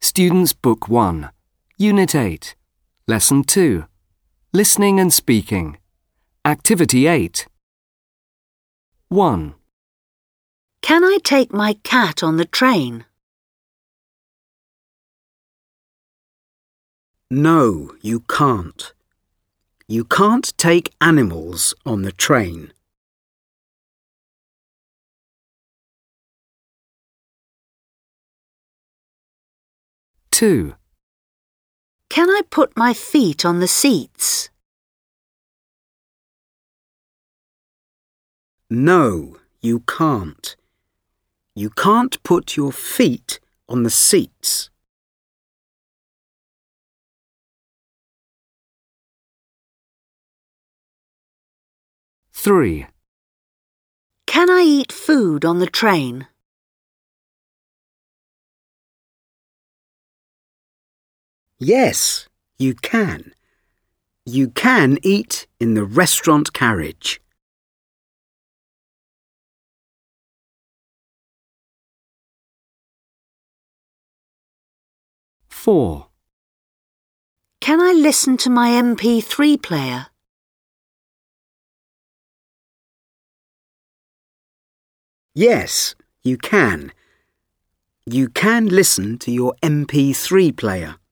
Students' Book 1, Unit 8, Lesson 2, Listening and Speaking, Activity 8. 1. Can I take my cat on the train? No, you can't. You can't take animals on the train. 2. Can I put my feet on the seats? No, you can't. You can't put your feet on the seats. 3. Can I eat food on the train? Yes, you can. You can eat in the restaurant carriage. 4. Can I listen to my MP3 player? Yes, you can. You can listen to your MP3 player.